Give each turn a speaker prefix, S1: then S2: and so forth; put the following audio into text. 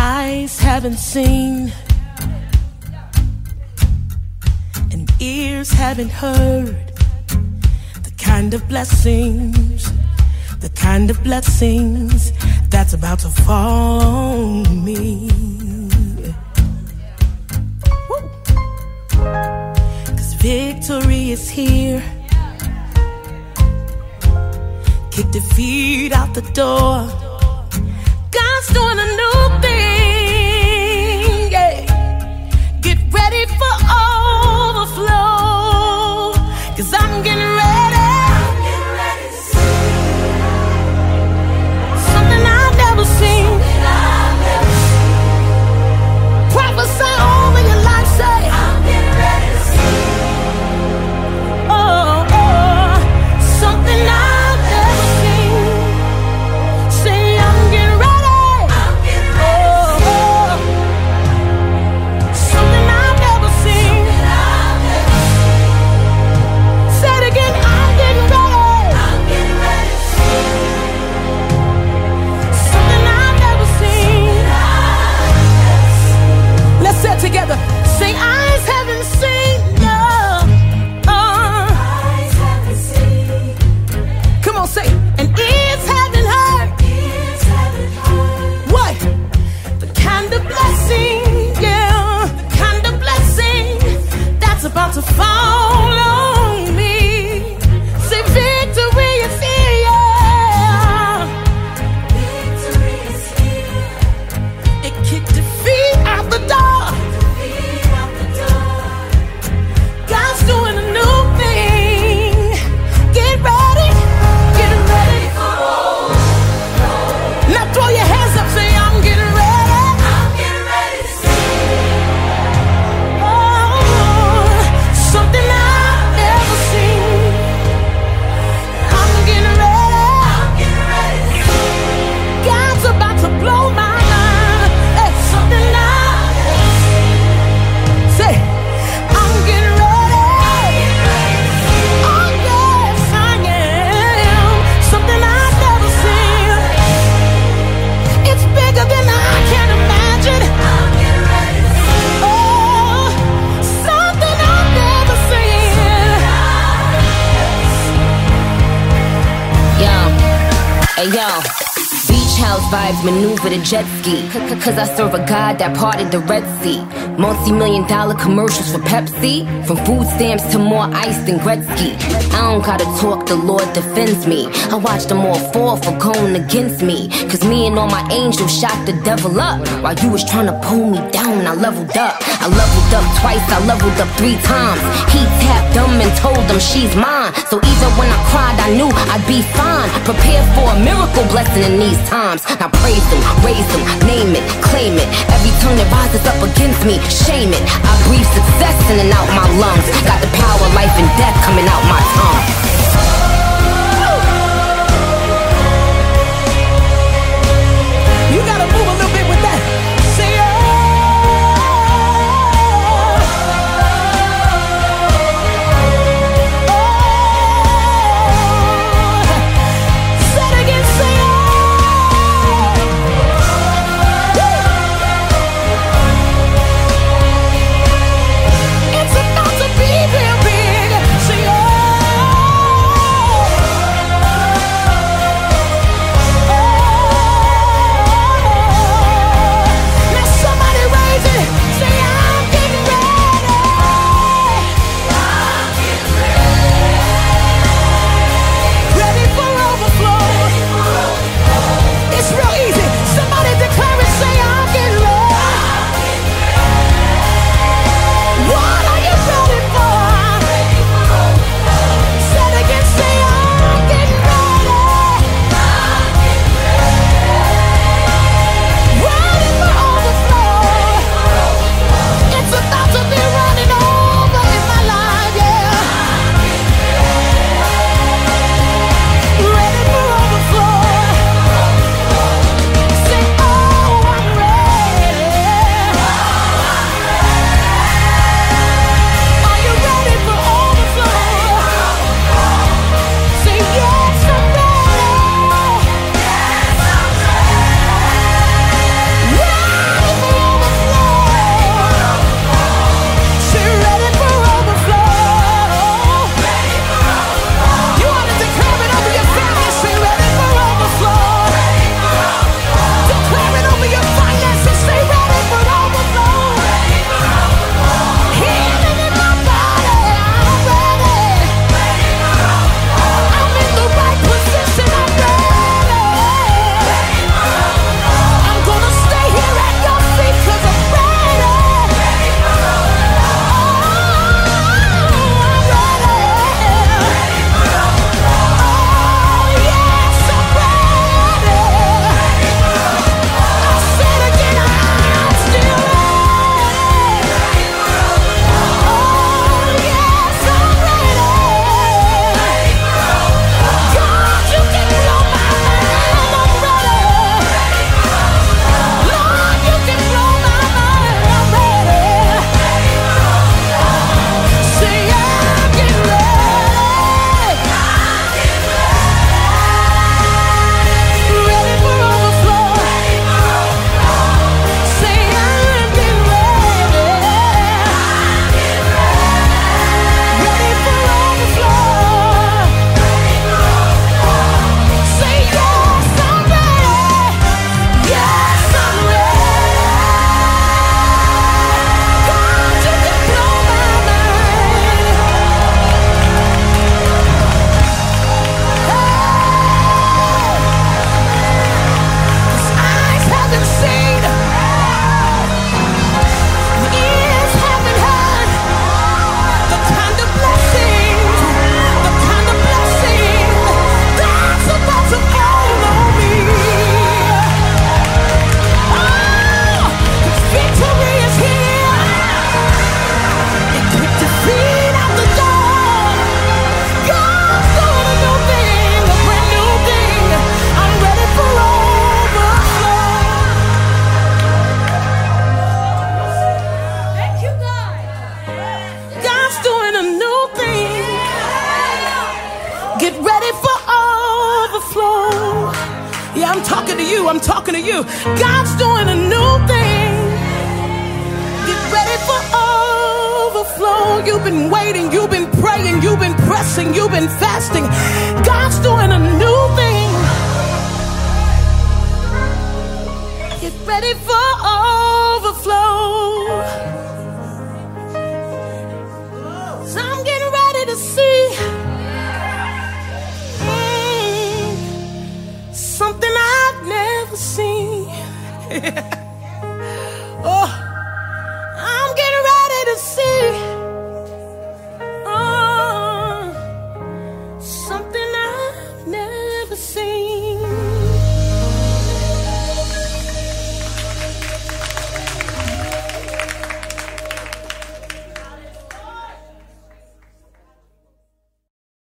S1: Eyes haven't seen, and ears haven't heard the kind of blessings that's about to fall on me. 'Cause victory is here. Kick defeat out the door. God's doing a new thing, yeah. Get ready for overflow, 'cause I'm getting ready. Something I've never seen. Prophesy over your life, say I'm getting ready to see. Oh, something I've never seen. Say I'm getting ready. I'm getting ready. Something I've never seen. Say it again. I'm getting ready. I'm getting ready. Something I've never seen. Let's say it together. Say eyes haven't seen. No. Eyes haven't seen. Come on, say. And ears haven't heard. Ears haven't heard. What? The kind of blessing, yeah. The kind of blessing that's about to fall on me. Say victory is here. Victory is here. It kicked defeat out the door. God's doing a new thing. Get ready. Get ready. Now throw your hands up, say I'm getting ready. I'm getting ready to see. Oh, something I've never seen. I'm getting ready. I'm getting ready. God's about to blow my mind. It's something I've never seen. Say, I'm getting ready. Oh yes, I am. Something I've never seen. It's bigger than I can imagine. I'm getting ready. Oh, something I've never seen.
S2: Yo, hey yo. Beach house vibes maneuver the jet ski. Cause I serve a God that parted the Red Sea. Multi-million-dollar commercials for Pepsi. From food stamps to more ice than Gretzky. I don't gotta talk, the Lord defends me. I watch them all fall for going against me. Cause me and all my angels shot the devil up. While you was trying to pull me down, I leveled up. I leveled up twice, I leveled up 3 times. He tapped them and told them she's mine. So even when I cried, I knew I'd be fine. Prepared for a miracle blessing in these times. Now praise him, raise him, name it, claim it. Every tongue that rises up against me, shame it. I breathe success in and out my lungs. Got the power of life and death coming out my tongue.
S1: You gotta move a little bit with that. Say say it again, say it's about to be real big. Say I'm talking to you. I'm talking to you. God's doing a new thing. Get ready for overflow. You've been waiting. You've been praying. You've been pressing. You've been fasting. God's doing a new thing. Get ready for overflow. So I'm getting ready to see something I've never seen.